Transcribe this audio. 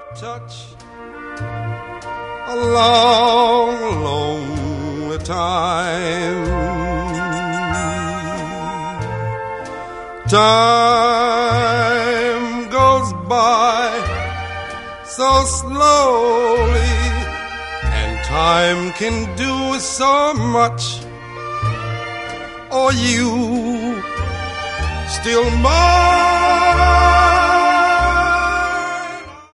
touch. A long, lonely time. Time goes by so slowly, and time can do so much. Oh, you still mine.